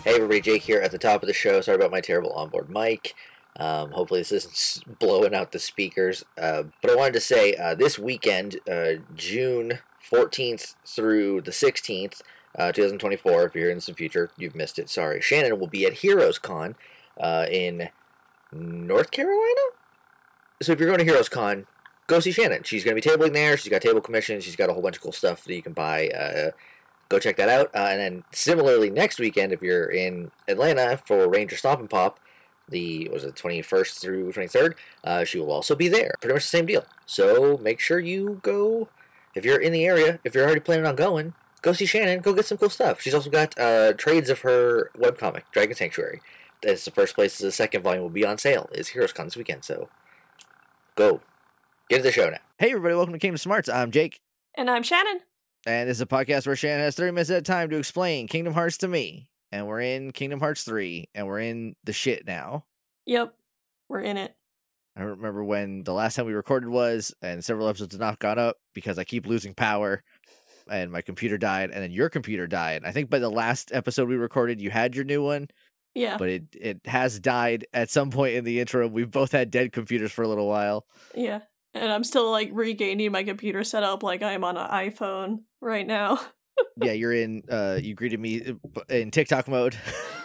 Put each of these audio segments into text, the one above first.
Hey everybody, Jake here at the top of the show. Sorry about my terrible onboard mic. Hopefully this isn't blowing out the speakers. But I wanted to say this weekend, June 14th through the 16th, 2024, if you're in some future, you've missed it, sorry. Shannon will be at Heroes Con in North Carolina? So if you're going to Heroes Con, go see Shannon. She's going to be tabling there. She's got table commissions. She's got a whole bunch of cool stuff that you can buy. Go check that out. And then similarly, next weekend, if you're in Atlanta for Ranger Stomp and Pop, the 21st through 23rd, she will also be there. Pretty much the same deal. So make sure you go. If you're in the area, if you're already planning on going, go see Shannon. Go get some cool stuff. She's also got trades of her webcomic, Dragon Sanctuary. That's the first place. The second volume will be on sale. Is Heroes Con this weekend. So go. Get to the show now. Hey everybody, welcome to Kingdom Smarts. I'm Jake. And I'm Shannon. And this is a podcast where Shannon has 30 minutes at a time to explain Kingdom Hearts to me. And we're in Kingdom Hearts 3, and we're in the shit now. Yep, we're in it. I remember when the last time we recorded was, and several episodes have not gone up because I keep losing power, and my computer died, and then your computer died. I think by the last episode we recorded, you had your new one. Yeah. But it has died at some point in the interim. We've both had dead computers for a little while. Yeah. And I'm still, regaining my computer setup like I'm on an iPhone right now. Yeah, you're in, you greeted me in TikTok mode.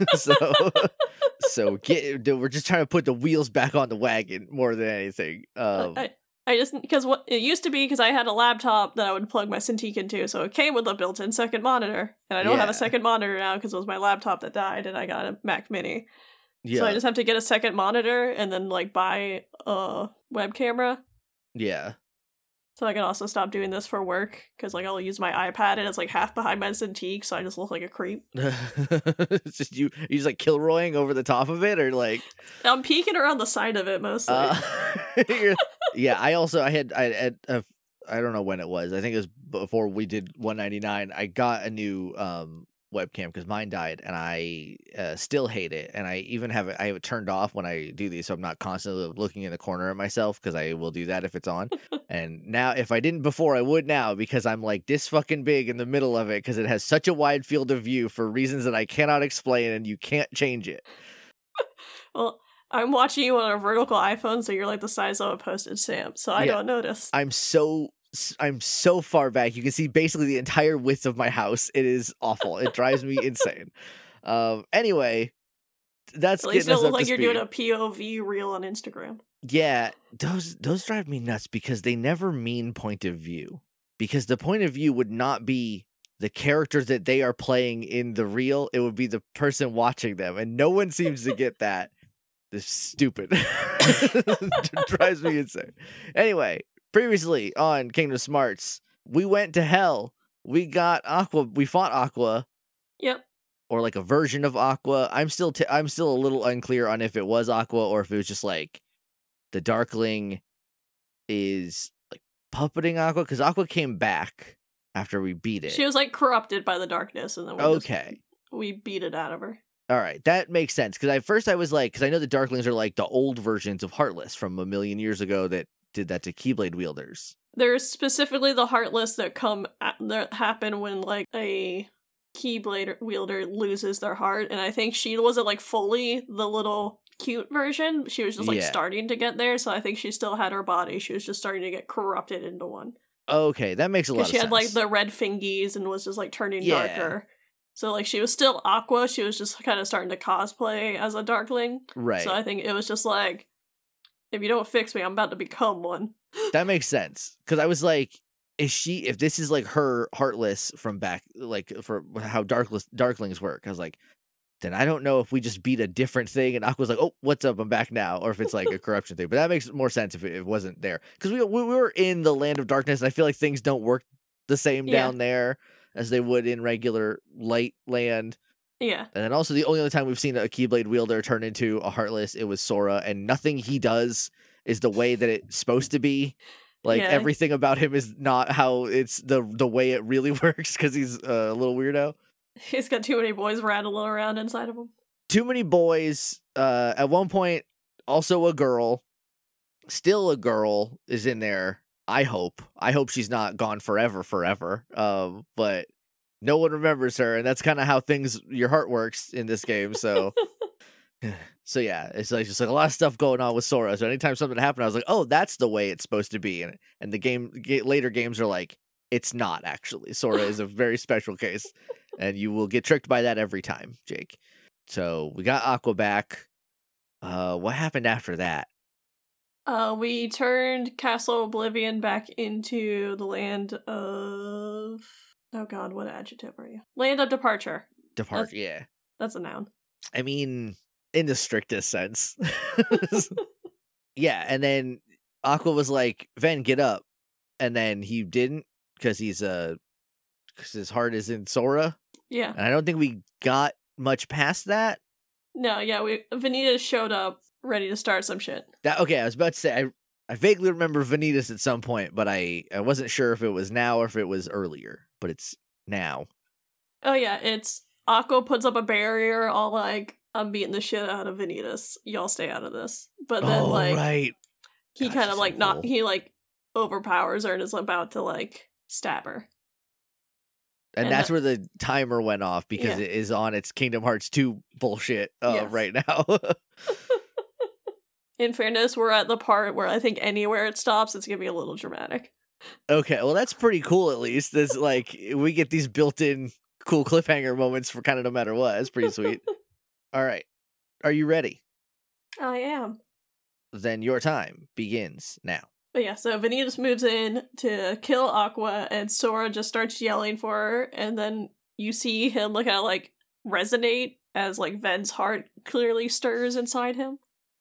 so we're just trying to put the wheels back on the wagon more than anything. I just, because what it used to be, because I had a laptop that I would plug my Cintiq into, so it came with a built-in second monitor. And I don't have a second monitor now because it was my laptop that died and I got a Mac Mini. Yeah. So I just have to get a second monitor and then, buy a web camera. Yeah. So I can also stop doing this for work, because, I'll use my iPad and it's, half behind my Cintiq, so I just look like a creep. It's just you just, Kilroying over the top of it, or, I'm peeking around the side of it, mostly. Yeah, I don't know when it was. I think it was before we did 199. I got a new webcam because mine died, and I still hate it, and I even have it turned off when I do these, so I'm not constantly looking in the corner at myself, because I will do that if it's on. And now, if I didn't before, I would now, because I'm this fucking big in the middle of it, because it has such a wide field of view for reasons that I cannot explain, and you can't change it. Well, I'm watching you on a vertical iPhone, so you're the size of a postage stamp, so I don't notice. I'm so far back. You can see basically the entire width of my house. It is awful. It drives me insane. Anyway, that's at least getting us it'll up look to like you're speed. doing a POV reel on Instagram. Yeah, those drive me nuts, because they never mean point of view. Because the point of view would not be the character that they are playing in the reel. It would be the person watching them, and no one seems to get that. This is stupid. Drives me insane. Anyway, previously on Kingdom Smarts, we went to hell. We got Aqua. We fought Aqua. Yep. Or a version of Aqua. I'm still a little unclear on if it was Aqua or if it was just the Darkling is puppeting Aqua, because Aqua came back after we beat it. She was corrupted by the darkness, and then we beat it out of her. All right, that makes sense, because at first I was because I know the Darklings are the old versions of Heartless from a million years ago that did that to Keyblade wielders. There's specifically the Heartless that happen when a Keyblade wielder loses their heart, and I think she wasn't fully the little cute version. She was just starting to get there, so I think she still had her body. She was just starting to get corrupted into one. Okay, that makes a lot of sense. She had the red fingies and was just turning darker. So she was still Aqua. She was just kind of starting to cosplay as a Darkling. Right. So I think it was just if you don't fix me, I'm about to become one. That makes sense, because I was if this is her Heartless from back, for how Darklings work, I was then I don't know if we just beat a different thing and Aqua's oh, what's up, I'm back now, or if it's a corruption thing. But that makes more sense if it wasn't there, because we were in the Land of Darkness, and I feel like things don't work the same down there as they would in regular light land. Yeah. And then also the only other time we've seen a Keyblade wielder turn into a Heartless, it was Sora, and nothing he does is the way that it's supposed to be. Everything about him is not how it's the way it really works, because he's a little weirdo. He's got too many boys rattling around inside of him. Too many boys. At one point, also a girl. Still a girl is in there. I hope she's not gone forever. But no one remembers her, and that's kind of how your heart works in this game. So, so yeah, it's like just like a lot of stuff going on with Sora. So anytime something happened, I was like, oh, that's the way it's supposed to be. And the later games are like, it's not actually. Sora is a very special case, and you will get tricked by that every time, Jake. So we got Aqua back. What happened after that? We turned Castle Oblivion back into the land of... Oh god, what adjective are you? Land of Departure. Yeah. That's a noun. I mean, in the strictest sense. Yeah, and then Aqua was like, Ven, get up. And then he didn't, because because his heart is in Sora. Yeah. And I don't think we got much past that. No, yeah, Vanitas showed up ready to start some shit. Okay, I was about to say, I vaguely remember Vanitas at some point, but I wasn't sure if it was now or if it was earlier. But it's now. Oh yeah, it's Aqua puts up a barrier, all like, I'm beating the shit out of Vanitas. Y'all stay out of this. But then right. He kind of like so cool. he like overpowers her and is about to like stab her. And that's where the timer went off because it is on its Kingdom Hearts 2 bullshit right now. In fairness, we're at the part where I think anywhere it stops, it's gonna be a little dramatic. Okay, well that's pretty cool at least. There's like we get these built-in cool cliffhanger moments for kind of no matter what. It's pretty sweet. All right. Are you ready? I am. Then your time begins now. But yeah, so Vanitas moves in to kill Aqua, and Sora just starts yelling for her, and then you see him kind of like resonate as like Ven's heart clearly stirs inside him.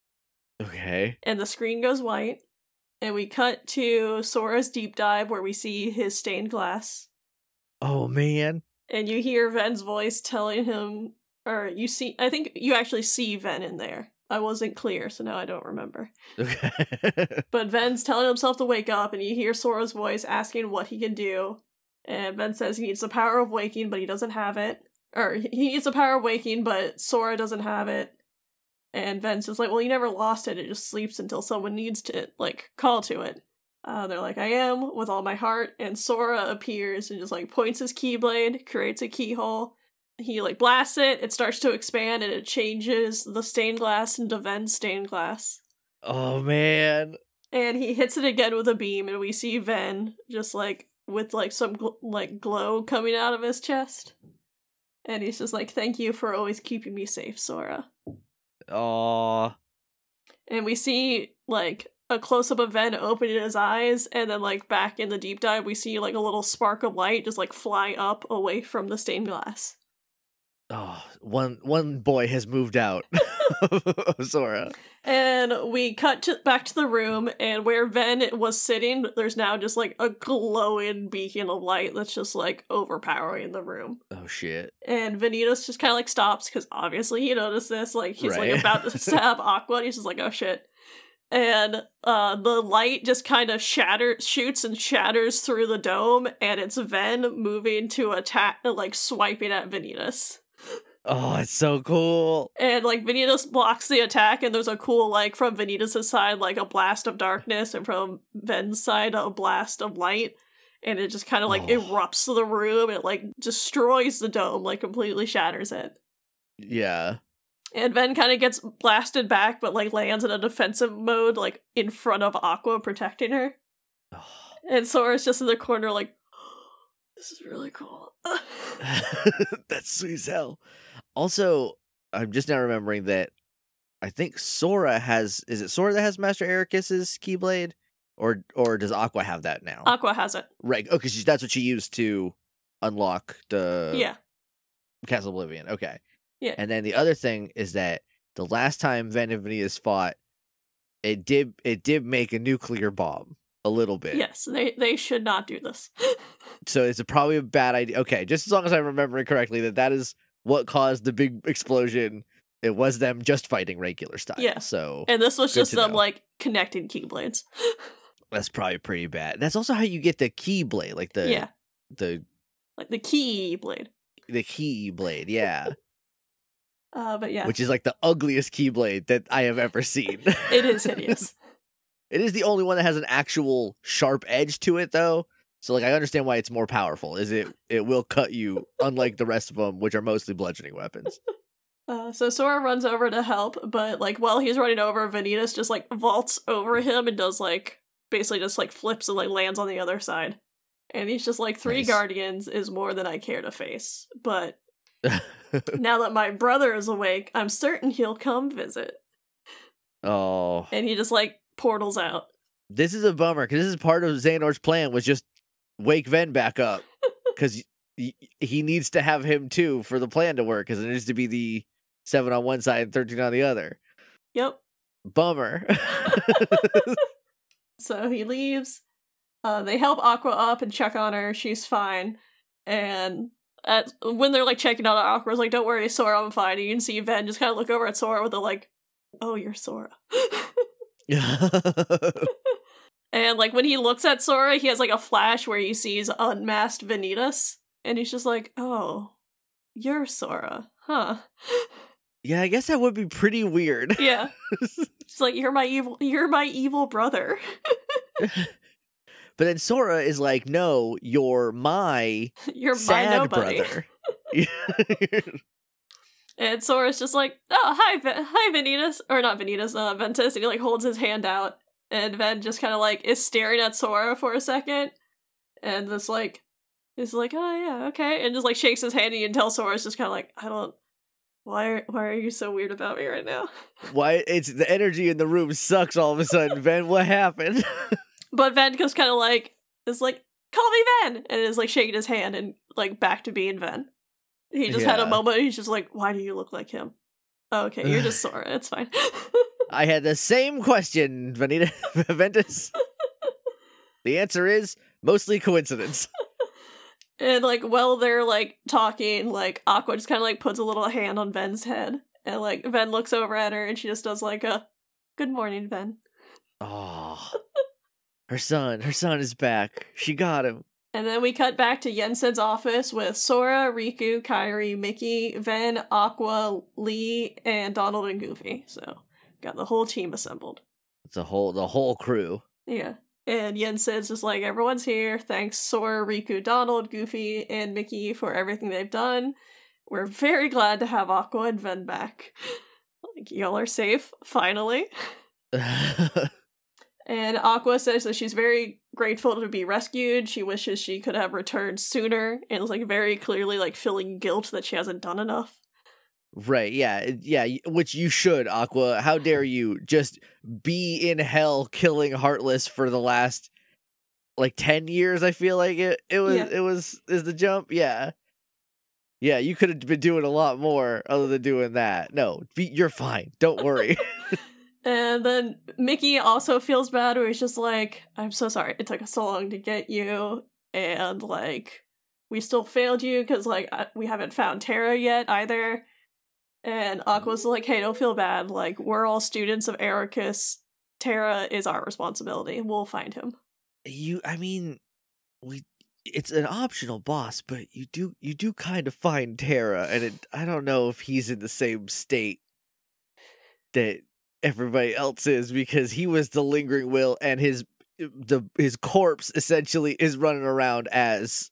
Okay. And the screen goes white, and we cut to Sora's deep dive where we see his stained glass. Oh man. And you hear Ven's voice telling him, or I think you actually see Ven in there. I wasn't clear, so now I don't remember. Okay. But Ven's telling himself to wake up, and you hear Sora's voice asking what he can do. And Ven says he needs the power of waking, but he doesn't have it. Or he needs the power of waking, but Sora doesn't have it. And Ven says, like, well, you never lost it. It just sleeps until someone needs to, like, call to it. They're like, I am, with all my heart. And Sora appears and just, like, points his keyblade, creates a keyhole. He, like, blasts it, it starts to expand, and it changes the stained glass into Ven's stained glass. Oh, man. And he hits it again with a beam, and we see Ven just, like, with, like, some, glow coming out of his chest. And he's just like, thank you for always keeping me safe, Sora. Aww. And we see, like, a close-up of Ven opening his eyes, and then, like, back in the deep dive, we see, like, a little spark of light just, like, fly up away from the stained glass. Oh, one boy has moved out of Sora. And we cut back to the room, and where Ven was sitting, there's now just, like, a glowing beacon of light that's just, like, overpowering the room. Oh, shit. And Vanitas just kind of, like, stops, because obviously he noticed this. Like, he's, right. like, about to stab Aqua, and he's just like, oh, shit. And the light just kind of shoots and shatters through the dome, and it's Ven moving to attack, like, swiping at Vanitas. Oh, it's so cool. And, like, Vanitas blocks the attack, and there's a cool, like, from Vanitas' side, like, a blast of darkness, and from Ven's side, a blast of light. And it just kind of, like, erupts the room, and it, like, destroys the dome, like, completely shatters it. Yeah. And Ven kind of gets blasted back, but, like, lands in a defensive mode, like, in front of Aqua, protecting her. And Sora's just in the corner, like, this is really cool. That's sweet as hell. Also, I'm just now remembering that I think Sora has... Is it Sora that has Master Ericus's Keyblade? Or does Aqua have that now? Aqua has it. Right. Oh, because that's what she used to unlock the Castle Oblivion. Okay. Yeah. And then the other thing is that the last time Ven and Vanitas fought, it did make a nuclear bomb a little bit. Yes, they should not do this. So it's probably a bad idea. Okay, just as long as I'm remembering correctly, that is what caused the big explosion. It was them just fighting regular style. Yeah. So and this was just them know. like connecting Keyblades. That's probably pretty bad. That's also how you get the Keyblade, like the Keyblade. The Keyblade, yeah. But yeah. Which is like the ugliest Keyblade that I have ever seen. It is hideous. It is the only one that has an actual sharp edge to it, though. So like I understand why it's more powerful. Is it will cut you, unlike the rest of them, which are mostly bludgeoning weapons. So Sora runs over to help, but like while he's running over, Vanitas just like vaults over him and does like basically just like flips and like lands on the other side. And he's just like, 3 Nice. guardians is more than I care to face. But now that my brother is awake, I'm certain he'll come visit. Oh, And he just like portals out. this is a bummer because this is part of Xehanort's plan was just wake Ven back up because he needs to have him too for the plan to work because it needs to be the 7 on one side and 13 on the other. Yep. Bummer. So he leaves. They help Aqua up and check on her. She's fine. And when they're like checking on Aqua's like, don't worry, Sora, I'm fine. And you can see Ven just kind of look over at Sora with a like, oh, you're Sora. And like when he looks at Sora, he has like a flash where he sees unmasked Vanitas. And he's just like, oh, you're Sora, huh? Yeah, I guess that would be pretty weird. Yeah. It's like, you're my evil brother. But then Sora is like, no, you're my You're my sad nobody. brother. And Sora's just like, oh, hi Vanitas. Or not Vanitas, Ventus. And he like holds his hand out. And Ven just kind of like is staring at Sora for a second. And just like, is like, oh yeah, okay. And just like shakes his hand and you can tell Sora's just kind of like, why are you so weird about me right now? Why? It's the energy in the room sucks all of a sudden, Ven. What happened? But Ven just kind of like, is like, call me Ven! And is like shaking his hand and like back to being Ven. He just had a Yeah. moment, he's just like, why do you look like him? Oh, okay, you're just Sora, it's fine. I had the same question, Ventus. The answer is mostly coincidence. And like while they're like talking, like Aqua just kind of like puts a little hand on Ven's head. And like Ven looks over at her and she just does like a, good morning, Ven. Oh, her son is back. She got him. And then we cut back to Yensid's office with Sora, Riku, Kairi, Mickey, Ven, Aqua, Lee, and Donald and Goofy. So got the whole team assembled. It's the whole crew. Yeah. And Yensid's just like, everyone's here. Thanks Sora, Riku, Donald, Goofy, and Mickey for everything they've done. We're very glad to have Aqua and Ven back. Like, y'all are safe, finally. And Aqua says that she's very grateful to be rescued. She wishes she could have returned sooner, and is like very clearly like feeling guilt that she hasn't done enough. Right, yeah, which you should, Aqua. How dare you just be in hell killing Heartless for the last like 10 years, I feel like is the jump. Yeah, you could have been doing a lot more other than doing that. No, you're fine. Don't worry. And then Mickey also feels bad, where he's just like, I'm so sorry it took us so long to get you, and like we still failed you because like we haven't found Terra yet either. And Aqua's like, hey, don't feel bad, like we're all students of Ericus. Terra is our responsibility. We'll find him. It's an optional boss, but you do kind of find Terra, and I don't know if he's in the same state that everybody else is, because he was the lingering will, and his corpse essentially is running around as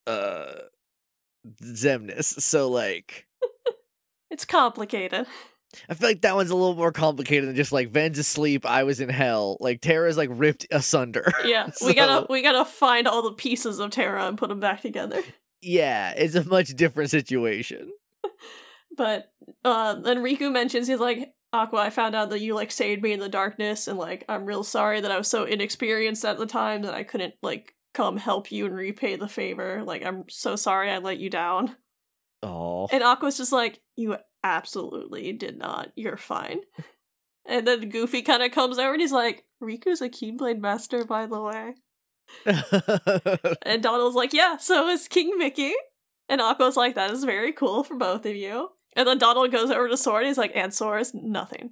Xemnas. So like, It's complicated. I feel like that one's a little more complicated than just like Ven's asleep, I was in hell. Like Terra's like ripped asunder. Yeah, So, we gotta find all the pieces of Terra and put them back together. yeah, it's a much different situation. But then Riku mentions, he's like, Aqua, I found out that you like saved me in the darkness, and like I'm real sorry that I was so inexperienced at the time that I couldn't like come help you and repay the favor. Like I'm so sorry I let you down. Oh, And Aqua's just like, you absolutely did not. You're fine. And then Goofy kind of comes over and he's like, Riku's a Keyblade master, by the way. And Donald's like, yeah, so is King Mickey. And Aqua's like, that is very cool for both of you. And then Donald goes over to Sora and he's like, and Sora's nothing.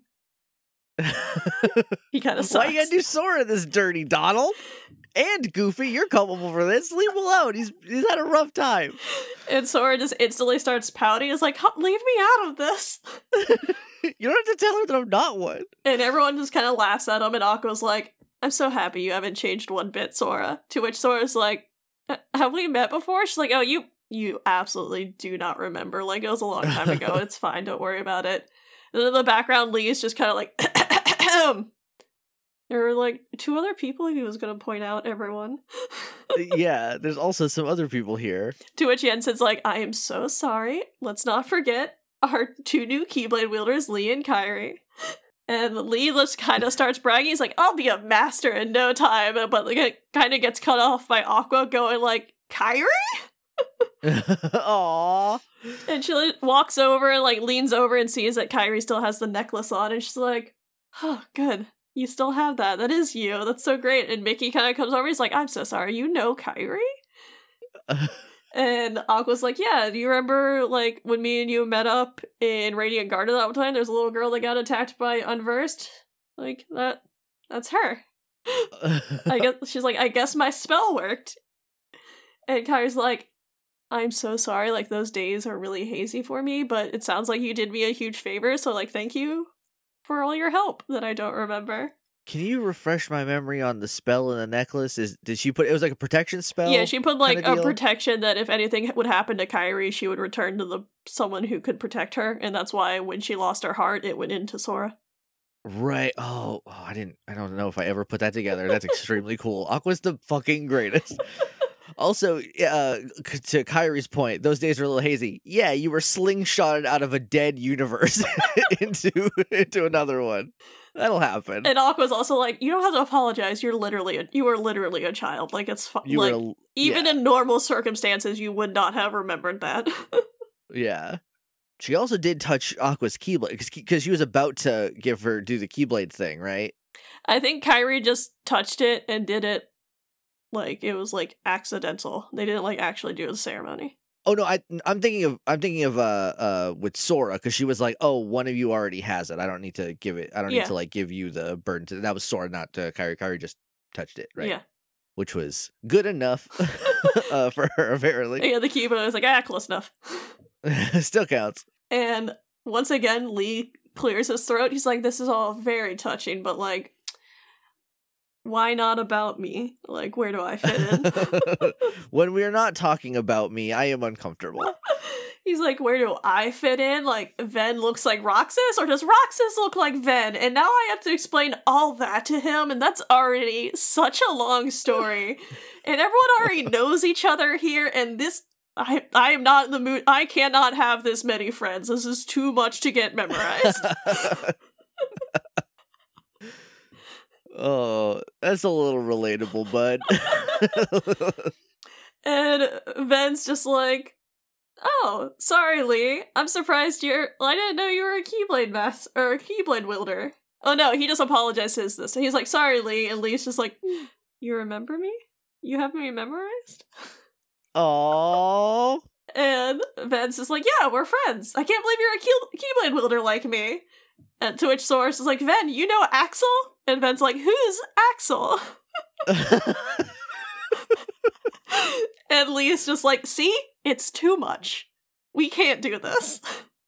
He kind of sucks. Why you gotta do Sora this dirty, Donald? And Goofy, you're culpable for this. Leave him alone. He's had a rough time. And Sora just instantly starts pouting. He's like, leave me out of this. You don't have to tell her that I'm not one. And everyone just kind of laughs at him. And Aqua's like, I'm so happy you haven't changed one bit, Sora. To which Sora's like, have we met before? She's like, oh, you absolutely do not remember. Like, it was a long time ago. It's fine. Don't worry about it. And then in the background, Lee is just kind of like, there were like 2 other people he was going to point out, everyone. Yeah, there's also some other people here. To which Jensen's like, I am so sorry. Let's not forget our 2 new Keyblade wielders, Lee and Kairi. And Lee just kind of starts bragging. He's like, I'll be a master in no time. But like, it kind of gets cut off by Aqua going like, Kairi? Aww. And she walks over and like leans over and sees that Kairi still has the necklace on. And she's like, oh, good. You still have that. That is you. That's so great. And Mickey kind of comes over. He's like, I'm so sorry. You know Kairi? And Aqua's like, yeah, do you remember, like, when me and you met up in Radiant Garden that one time? There's a little girl that got attacked by Unversed? Like, that's her. She's like, I guess my spell worked. And Kairi's like, I'm so sorry, like, those days are really hazy for me, but it sounds like you did me a huge favor, so, like, thank you for all your help that I don't remember. Can you refresh my memory on the spell in the necklace? Did she put it was like a protection spell? Yeah, she put like a protection that if anything would happen to Kairi, she would return to someone who could protect her, and that's why when she lost her heart, it went into Sora. Right. Oh, I don't know if I ever put that together. That's extremely cool. Aqua's the fucking greatest. Also, to Kairi's point, those days are a little hazy. Yeah, you were slingshotted out of a dead universe into another one. That'll happen. And Aqua's also like, you don't have to apologize. You were literally a child. Like, it's fine. Like, even in normal circumstances, you would not have remembered that. Yeah. She also did touch Aqua's Keyblade because she was about to do the Keyblade thing, right? I think Kairi just touched it and did it like it was like accidental. They didn't like actually do the ceremony. Oh no, I'm thinking of with Sora, because she was like, "Oh, one of you already has it. I don't need to give it. I don't need to like give you the burden." That was Sora, not Kairi. Kairi just touched it, right? Yeah, which was good enough for her, apparently. Yeah, the Kiba was like, close enough. Still counts. And once again, Lee clears his throat. He's like, "This is all very touching, but like, why not about me? Like, where do I fit in?" When we are not talking about me, I am uncomfortable. He's like, where do I fit in? Like, Ven looks like Roxas, or does Roxas look like Ven? And now I have to explain all that to him, and that's already such a long story. And everyone already knows each other here, and this... I am not in the mood. I cannot have this many friends. This is too much to get memorized. Oh, that's a little relatable, bud. And Ven's just like, oh, sorry, Lee. I'm surprised I didn't know you were a Keyblade or a Keyblade wielder. Oh no, he just apologizes this. He's like, sorry, Lee. And Lee's just like, you remember me? You have me memorized? Aww. And Ven's just like, yeah, we're friends. I can't believe you're a Keyblade wielder like me. And to which Source is like, Ven, you know Axel? And Ven's like, who's Axel? And Lee's just like, see? It's too much. We can't do this.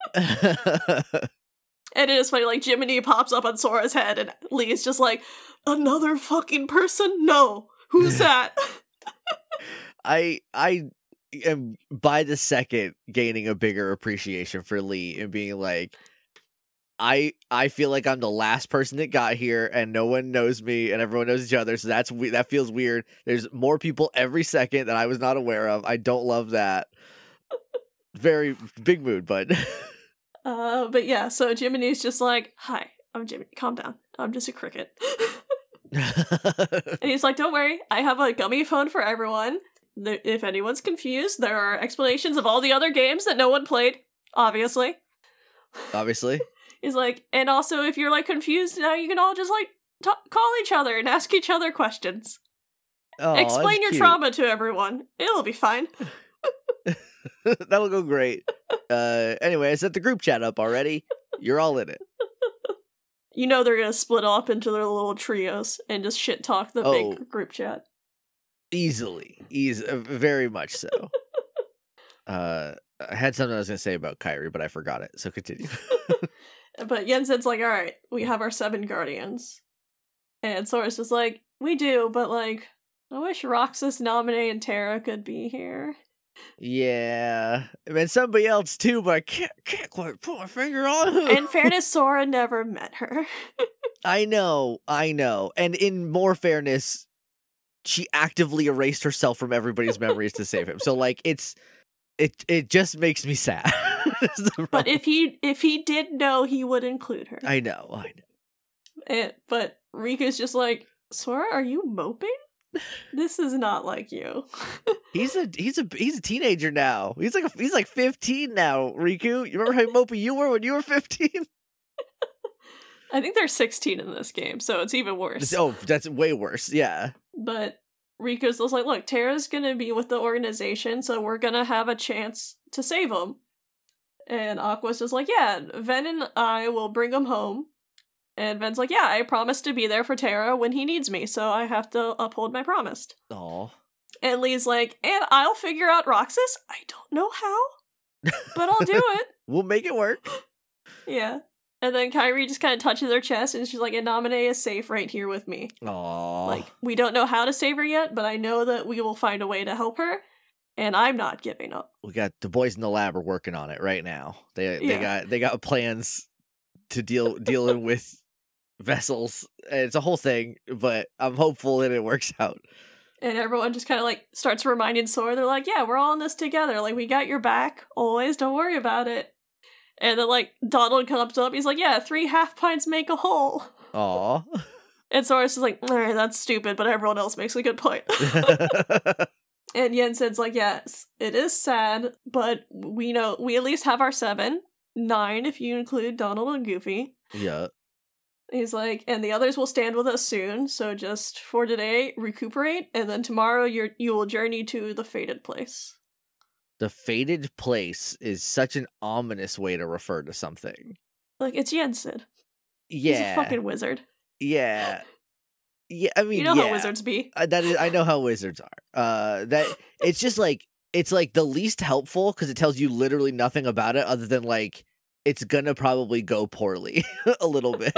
And it is funny, like, Jiminy pops up on Sora's head, and Lee's just like, another fucking person? No. Who's that? I am, by the second, gaining a bigger appreciation for Lee and being like, I feel like I'm the last person that got here, and no one knows me, and everyone knows each other, so that feels weird. There's more people every second that I was not aware of. I don't love that. Very big mood, bud. But yeah, so Jiminy's just like, hi, I'm Jiminy, calm down. I'm just a cricket. And he's like, don't worry, I have a gummy phone for everyone. If anyone's confused, there are explanations of all the other games that no one played, obviously. Obviously. He's like, and also if you're like confused, now you can all just like call each other and ask each other questions. Oh, explain your trauma to everyone. It'll be fine. That'll go great. Anyway, I set the group chat up already. You're all in it. You know they're gonna split up into their little trios and just shit talk the big group chat. Easily. Very much so. I had something I was gonna say about Kairi, but I forgot it, so continue. But Jensen's like, alright, we have our 7 guardians. And Sora's just like, we do, but like, I wish Roxas, Naminé, and Terra could be here. Yeah. I mean, somebody else too, but I can't quite put my finger on who. In fairness, Sora never met her. I know. And in more fairness, she actively erased herself from everybody's memories to save him. So like it just makes me sad. But if he did know, he would include her. I know. But Riku's just like, Sora, are you moping? This is not like you. He's a teenager now. He's like 15 now, Riku. You remember how mopey you were when you were 15? I think they're 16 in this game, so it's even worse. Oh, that's way worse. Yeah. But Riku's just like, look, Terra's gonna be with the organization, so we're gonna have a chance to save him. And Aqua's just like, yeah, Ven and I will bring him home. And Ven's like, yeah, I promised to be there for Terra when he needs me, so I have to uphold my promise. Aw. And Lee's like, and I'll figure out Roxas. I don't know how, but I'll do it. We'll make it work. Yeah. And then Kairi just kind of touches her chest, and she's like, and Naminé is safe right here with me. Aw. Like, we don't know how to save her yet, but I know that we will find a way to help her, and I'm not giving up. We got the boys in the lab are working on it right now. They got plans to dealing with vessels. It's a whole thing, but I'm hopeful that it works out. And everyone just kind of like starts reminding Sora, they're like, yeah, we're all in this together. Like, we got your back. Always, don't worry about it. And then like Donald comes up, he's like, yeah, 3 half pints make a whole. Aw. And Sora's just like, that's stupid, but everyone else makes a good point. And Yensen's like, yes, it is sad, but we know we at least have our 7, 9 if you include Donald and Goofy. Yeah. He's like, and the others will stand with us soon, so just for today, recuperate, and then tomorrow you will journey to the Fated Place. The Fated Place is such an ominous way to refer to something. Like, it's Yensen. Yeah. He's a fucking wizard. Yeah. Yeah, I mean, you know how wizards be. I know how wizards are. That it's just like it's like the least helpful because it tells you literally nothing about it other than like it's gonna probably go poorly a little bit.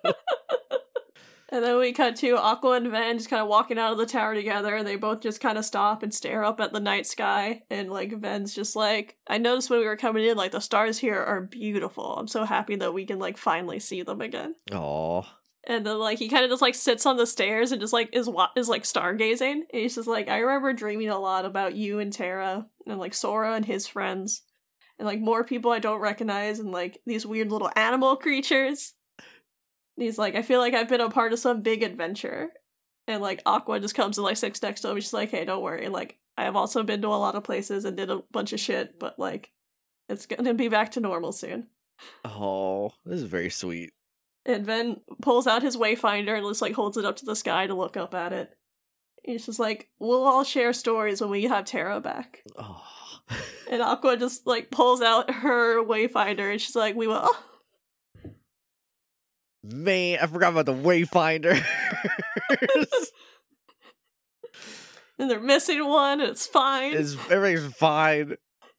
And then we cut to Aqua and Ven just kind of walking out of the tower together, and they both just kind of stop and stare up at the night sky. And like Ven's just like, I noticed when we were coming in, like the stars here are beautiful. I'm so happy that we can like finally see them again. Aww. And then, like, he kind of just, like, sits on the stairs and just, like, is like, stargazing. And he's just like, I remember dreaming a lot about you and Terra, and, like, Sora and his friends, and, like, more people I don't recognize, and, like, these weird little animal creatures. And he's like, I feel like I've been a part of some big adventure. And, like, Aqua just comes and, like, sits next to him. She's like, hey, don't worry. Like, I have also been to a lot of places and did a bunch of shit, but, like, it's gonna be back to normal soon. Oh, this is very sweet. And Ven pulls out his Wayfinder and just, like, holds it up to the sky to look up at it. He's just like, we'll all share stories when we have Terra back. Oh. And Aqua just, like, pulls out her Wayfinder and she's like, we will. Man, I forgot about the Wayfinder. And they're missing one, and it's fine. Everything's fine.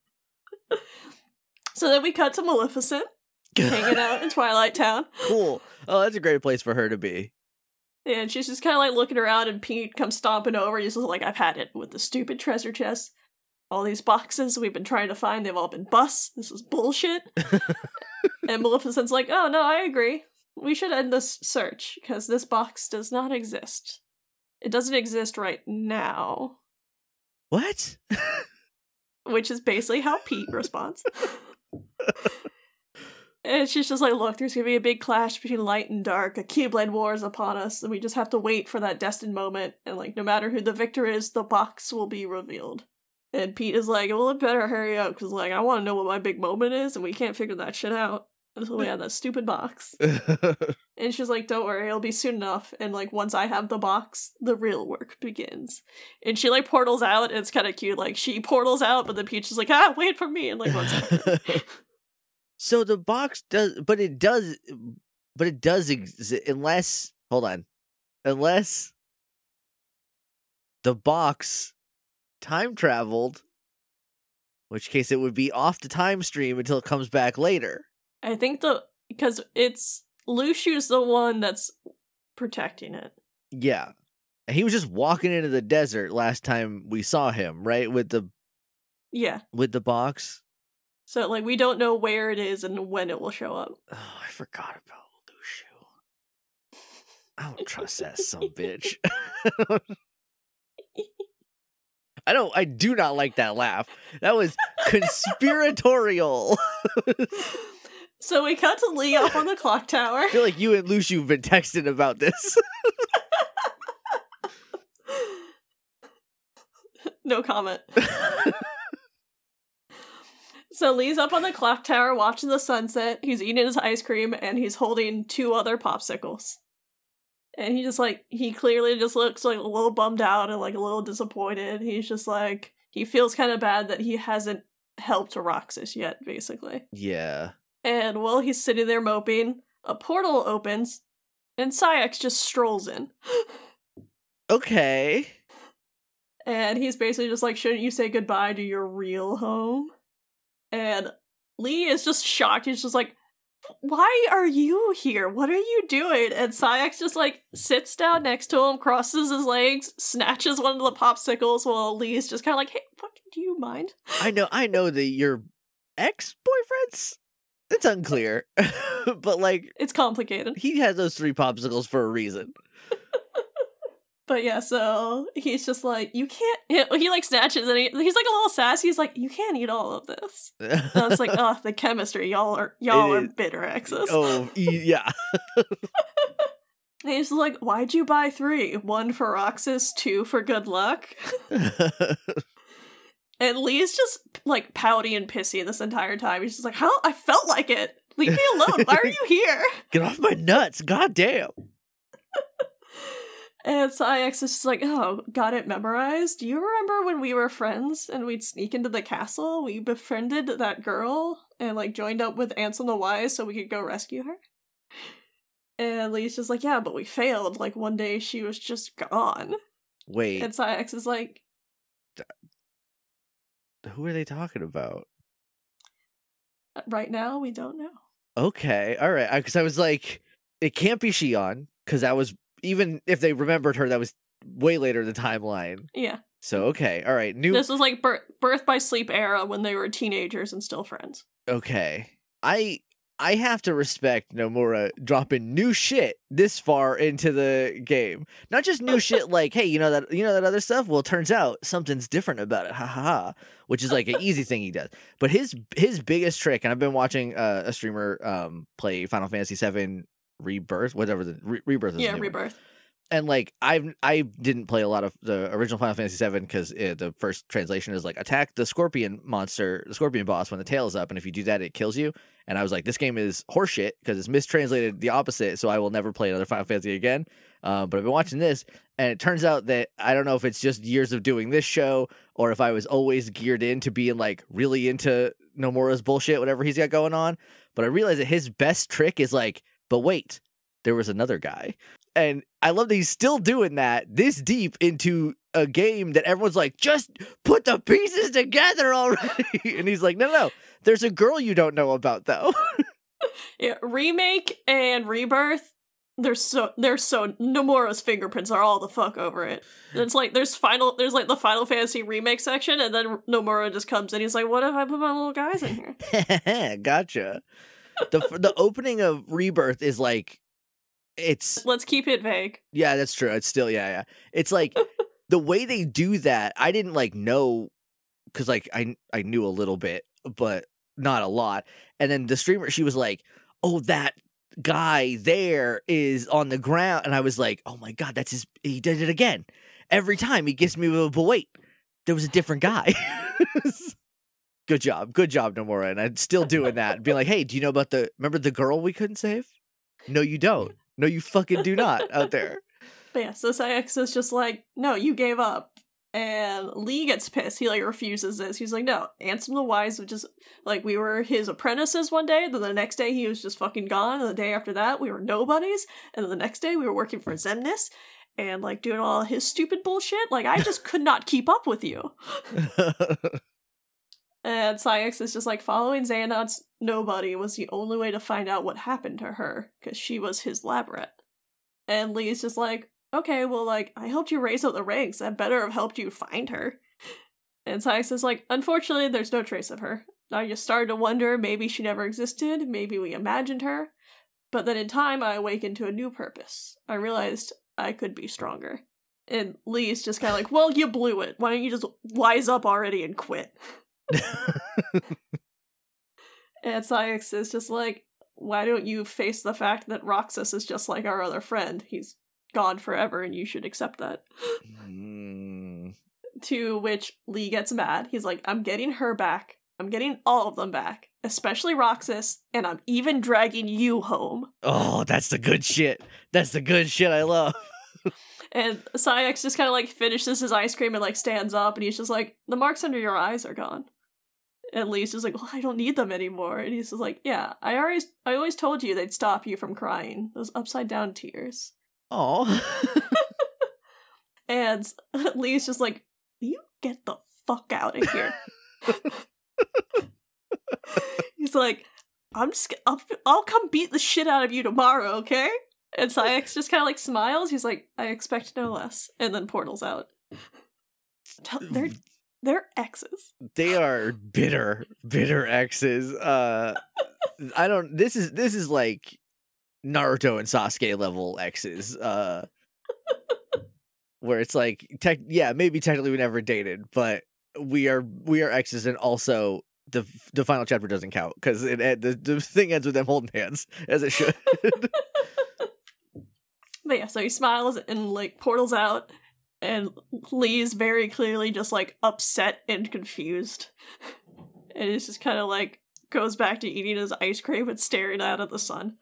So then we cut to Maleficent. Hanging out in Twilight Town. Cool. Oh, that's a great place for her to be. And she's just kind of like looking around, and Pete comes stomping over. He's just like, I've had it with the stupid treasure chest. All these boxes we've been trying to find, they've all been busts. This is bullshit. And Maleficent's like, oh no, I agree. We should end this search, because this box does not exist. It doesn't exist right now. What? Which is basically how Pete responds. And she's just like, look, there's gonna be a big clash between light and dark. A Keyblade war is upon us, and we just have to wait for that destined moment. And, like, no matter who the victor is, the box will be revealed. And Pete is like, well, it better hurry up, because, like, I want to know what my big moment is, and we can't figure that shit out until we have that stupid box. And she's like, don't worry, it'll be soon enough. And, like, once I have the box, the real work begins. And she, like, portals out, and it's kind of cute. Like, she portals out, but then Peach is like, wait for me, and, like, runs out. So the box does, but it does exist unless the box time traveled, in which case it would be off the time stream until it comes back later. I think because it's Lushu's the one that's protecting it. Yeah. And he was just walking into the desert last time we saw him, right? With the box. So, like, we don't know where it is and when it will show up. Oh, I forgot about Lucio. I don't trust that some bitch. I do not like that laugh. That was conspiratorial. So we cut to Lee up on the clock tower. I feel like you and Lucio have been texting about this. No comment. So Lee's up on the clock tower watching the sunset. He's eating his ice cream and he's holding 2 other popsicles. And he clearly just looks like a little bummed out and like a little disappointed. He's just like, he feels kind of bad that he hasn't helped Roxas yet, basically. Yeah. And while he's sitting there moping, a portal opens and Saïx just strolls in. Okay. And he's basically just like, shouldn't you say goodbye to your real home? And Lee is just shocked. He's just like, why are you here? What are you doing? And Saïx just like sits down next to him, crosses his legs, snatches one of the popsicles while Lee's just kind of like, hey, fucking, do you mind? I know that you're ex-boyfriends? It's unclear. But like, it's complicated. He has those 3 popsicles for a reason. But yeah, so he's just like, you can't. He like snatches and he's like a little sassy. He's like, you can't eat all of this. And I was like, oh, the chemistry. Y'all are bitter exes. Oh, yeah. And he's like, why'd you buy 3? 1 for Roxas, 2 for good luck. And Lee's just like pouty and pissy this entire time. He's just like, how? I felt like it. Leave me alone. Why are you here? Get off my nuts. God damn. And Saïx is just like, oh, got it memorized? Do you remember when we were friends and we'd sneak into the castle? We befriended that girl and, like, joined up with Ansem the Wise so we could go rescue her? And Lee's just like, yeah, but we failed. Like, one day she was just gone. Wait. And Saïx is like... Who are they talking about? Right now, we don't know. Okay, alright. Because I was like, it can't be Xion, because that was... Even if they remembered her, that was way later in the timeline. Yeah. So, okay. All right. This was like Birth by Sleep era when they were teenagers and still friends. Okay. I have to respect Nomura dropping new shit this far into the game. Not just new shit like, hey, you know that other stuff? Well, it turns out something's different about it. Ha ha ha. Which is like an easy thing he does. But his biggest trick, and I've been watching a streamer play Final Fantasy VII Rebirth, whatever the Rebirth is. Yeah, Rebirth. And like I didn't play a lot of the original Final Fantasy VII because the first translation is like attack the scorpion monster, the scorpion boss when the tail is up, and if you do that, it kills you. And I was like, this game is horseshit because it's mistranslated the opposite, so I will never play another Final Fantasy again. But I've been watching this, and it turns out that I don't know if it's just years of doing this show or if I was always geared into being like really into Nomura's bullshit, whatever he's got going on. But I realized that his best trick is like, but wait, there was another guy. And I love that he's still doing that this deep into a game that everyone's like, just put the pieces together already. And he's like, no, there's a girl you don't know about, though. Yeah, Remake and Rebirth, they're so Nomura's fingerprints are all the fuck over it. It's like there's like the Final Fantasy Remake section, and then Nomura just comes in. He's like, what if I put my little guys in here? Gotcha. The opening of Rebirth is like, let's keep it vague. Yeah, that's true. It's still, yeah. It's like the way they do that, I didn't like know, because like I knew a little bit, but not a lot. And then the streamer, she was like, oh, that guy there is on the ground. And I was like, oh my God, he did it again. Every time he gets me with, but wait, there was a different guy. Good job, Nomura. And I'm still doing that. Being like, hey, do you know about remember the girl we couldn't save? No, you don't. No, you fucking do not out there. But yeah, so Saïx is just like, no, you gave up. And Lee gets pissed. He like refuses this. He's like, no, Ansem the Wise was just like, we were his apprentices one day, then the next day he was just fucking gone, and the day after that we were nobodies, and then the next day we were working for Xemnas and like doing all his stupid bullshit. Like, I just could not keep up with you. And Saïx is just like, following Xehanot's nobody was the only way to find out what happened to her, because she was his lab rat. And Lee's just like, okay, well, like, I helped you raise up the ranks. I better have helped you find her. And Saïx is like, unfortunately, there's no trace of her. I just started to wonder, maybe she never existed, maybe we imagined her. But then in time, I awakened to a new purpose. I realized I could be stronger. And Lee's just kind of like, well, you blew it. Why don't you just wise up already and quit? And Saïx is just like, why don't you face the fact that Roxas is just like our other friend? He's gone forever and you should accept that. To which Lee gets mad. He's like, I'm getting her back. I'm getting all of them back, especially Roxas, and I'm even dragging you home. Oh, that's the good shit. That's the good shit I love. And Saïx just kind of like finishes his ice cream and like stands up, and he's just like, the marks under your eyes are gone. And Lee's just like, well, I don't need them anymore. And he's just like, yeah, I always told you they'd stop you from crying. Those upside down tears. Oh. And Lee's just like, you get the fuck out of here. He's like, I'll come beat the shit out of you tomorrow, okay? And Saïx just kind of like smiles. He's like, I expect no less. And then portals out. They're exes. They are bitter exes. This is like Naruto and Sasuke level exes. Where it's like, maybe technically we never dated, but we are exes, and also the final chapter doesn't count because the thing ends with them holding hands, as it should. But yeah, so he smiles and like portals out, and Lee's very clearly just like upset and confused, and it's just kind of like goes back to eating his ice cream and staring out at the sun.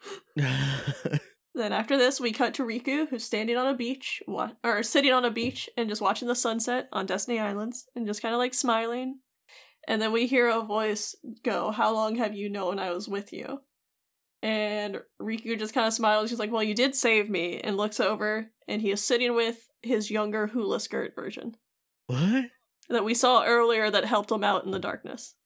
Then after this, we cut to Riku, who's standing on a beach, sitting on a beach and just watching the sunset on Destiny Islands, and just kind of like smiling. And then we hear a voice go, "How long have you known I was with you?" And Riku just kind of smiles. She's like, well, you did save me, and looks over, and he is sitting with his younger hula skirt version. What? That we saw earlier that helped him out in the darkness.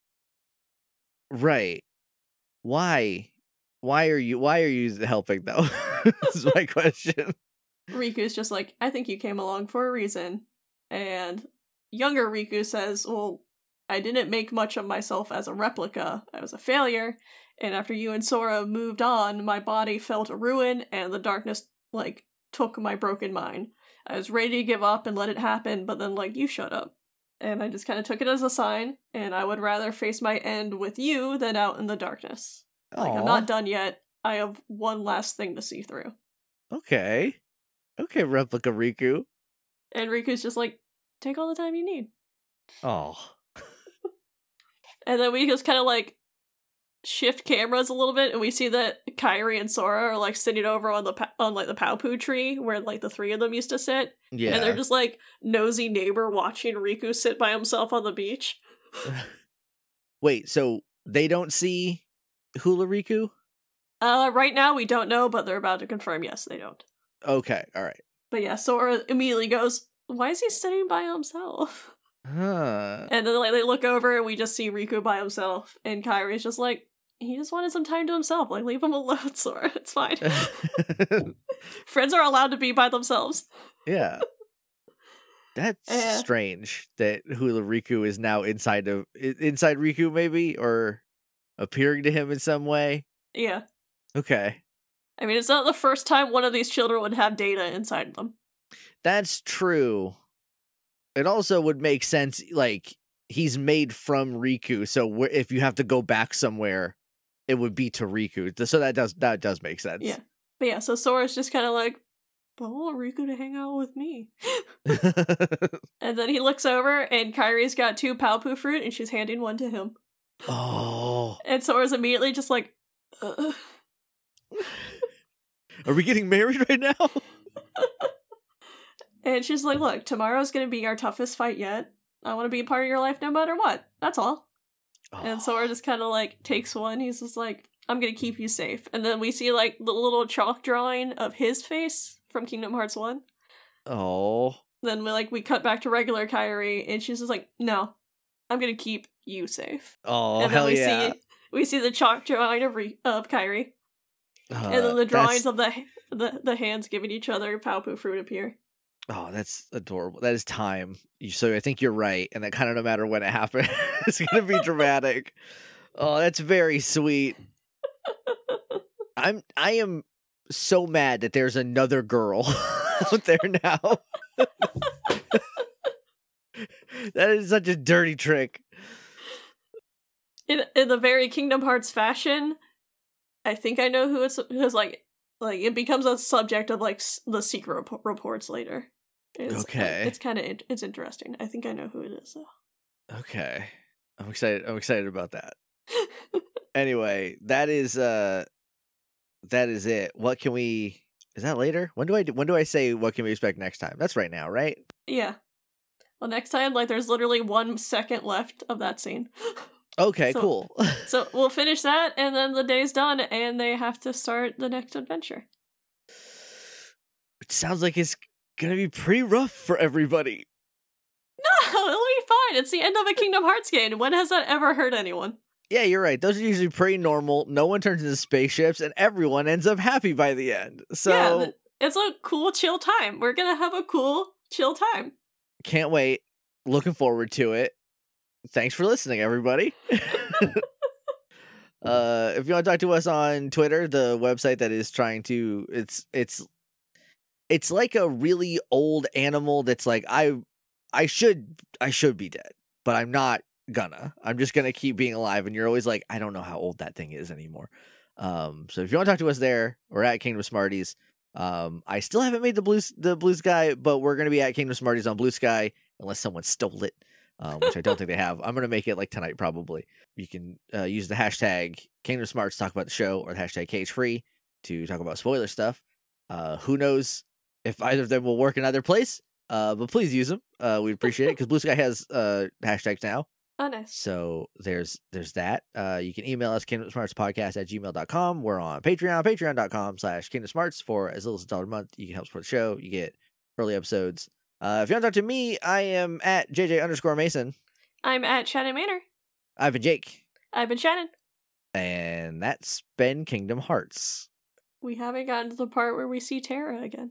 Right. Why? Why are you helping, though? This is my question. Riku's just like, I think you came along for a reason. And younger Riku says, well, I didn't make much of myself as a replica. I was a failure. And after you and Sora moved on, my body fell to ruin, and the darkness, like, took my broken mind. I was ready to give up and let it happen, but then, like, you shut up. And I just kind of took it as a sign, and I would rather face my end with you than out in the darkness. Like, I'm not done yet. I have one last thing to see through. Okay, Replica Riku. And Riku's just like, take all the time you need. Oh. And then we just kind of, like, shift cameras a little bit, and we see that Kairi and Sora are like sitting over on the Paopu tree where like the three of them used to sit. Yeah, and they're just like nosy neighbor watching Riku sit by himself on the beach. Wait, so they don't see Hula Riku? Right now we don't know, but they're about to confirm. Yes, they don't. Okay, all right. But yeah, Sora immediately goes, "Why is he sitting by himself?" Huh. And then like they look over and we just see Riku by himself, and Kairi's just like, he just wanted some time to himself. Like, leave him alone, Sora. It's fine. Friends are allowed to be by themselves. Yeah. That's strange that Hula Riku is now inside Riku, maybe, or appearing to him in some way. Yeah. Okay. I mean, it's not the first time one of these children would have data inside them. That's true. It also would make sense, like, he's made from Riku, so if you have to go back somewhere, it would be to Riku. So that does make sense. Yeah. But yeah, so Sora's just kind of like, but I want Riku to hang out with me. And then he looks over, and Kairi's got 2 Paopu fruit, and she's handing one to him. Oh. And Sora's immediately just like, Are we getting married right now? And she's like, look, tomorrow's gonna be our toughest fight yet. I want to be a part of your life no matter what. That's all. Oh. And Sora just kind of like takes one. He's just like, I'm gonna keep you safe. And then we see like the little chalk drawing of his face from Kingdom Hearts 1. Oh. Then we cut back to regular Kairi, and she's just like, no, I'm gonna keep you safe. Oh, and hell then yeah. We see the chalk drawing of Kairi. And then the drawings of the hands giving each other Paopu fruit appear. Oh, that's adorable. That is time. So I think you're right, and that kind of no matter when it happens, it's gonna be dramatic. Oh, that's very sweet. I am so mad that there's another girl out there now. That is such a dirty trick. In the very Kingdom Hearts fashion, I think I know who it's because like it becomes a subject of like the secret reports later. Okay, it's kind of it's interesting. I think I know who it is though. Okay, I'm excited about that. Anyway, that is it. What can we? Is that later? When do I say what can we expect next time? That's right now, right? Yeah. Well, next time, like, there's literally 1 second left of that scene. Okay, cool. So we'll finish that, and then the day's done, and they have to start the next adventure. Which sounds like it's gonna be pretty rough for everybody. No, it'll be fine. It's the end of a Kingdom Hearts game. When has that ever hurt anyone? Yeah, you're right. Those are usually pretty normal. No one turns into spaceships, and everyone ends up happy by the end. So yeah, it's a cool, chill time. We're gonna have a cool, chill time. Can't wait. Looking forward to it. Thanks for listening, everybody. If you want to talk to us on Twitter, the website that is trying to it's like a really old animal that's like I should be dead, but I'm not gonna. I'm just gonna keep being alive, and you're always like, I don't know how old that thing is anymore. So if you want to talk to us there, we're at Kingdom Smarties. I still haven't made the Blue Sky, but we're gonna be at Kingdom Smarties on Blue Sky unless someone stole it, which I don't think they have. I'm gonna make it like tonight probably. You can use the hashtag Kingdom Smarts to talk about the show, or the hashtag CageFree to talk about spoiler stuff. Who knows if either of them will work in either place? But please use them. We'd appreciate it because Blue Sky has hashtags now. Oh, nice. So there's that. You can email us kingdomsmartspodcast@gmail.com. We're on Patreon, patreon.com/kingdomsmarts. For as little as $1 a month, you can help support the show. You get early episodes. If you want to talk to me, I am at JJ_Mason. I'm at Shannon Manor. I've been Jake. I've been Shannon. And that's been Kingdom Hearts. We haven't gotten to the part where we see Terra again.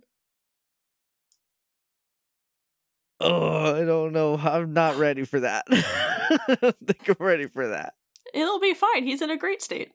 Oh, I don't know. I'm not ready for that. I don't think I'm ready for that. It'll be fine. He's in a great state.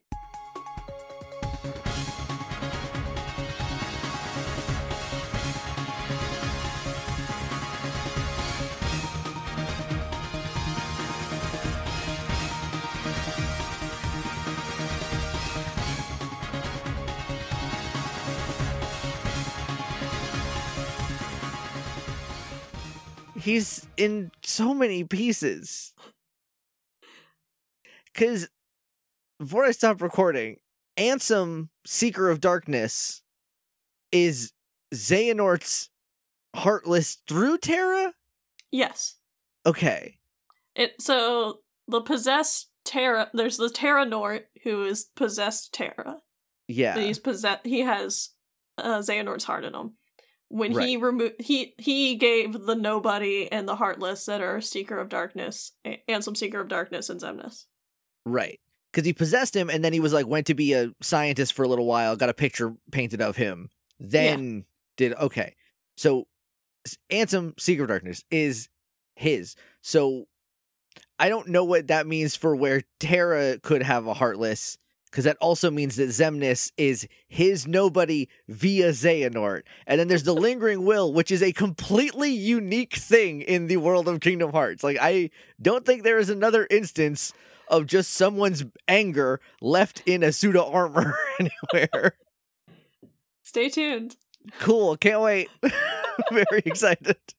He's in so many pieces. Because before I stop recording, Ansem, Seeker of Darkness, is Xehanort's Heartless through Terra? Yes. Okay. So the possessed Terra, there's the Terra Nort who is possessed Terra. Yeah. He has Xehanort's heart in him. When right. he removed, he gave the Nobody and the Heartless that are Seeker of Darkness, Ansem Seeker of Darkness, and Xemnas. Right. Because he possessed him, and then he was like, went to be a scientist for a little while, got a picture painted of him, then okay. So Ansem Seeker of Darkness is his. So I don't know what that means for where Terra could have a Heartless, because that also means that Xemnas is his Nobody via Xehanort. And then there's the Lingering Will, which is a completely unique thing in the world of Kingdom Hearts. Like, I don't think there is another instance of just someone's anger left in a suit of armor anywhere. Stay tuned. Cool. Can't wait. Very excited.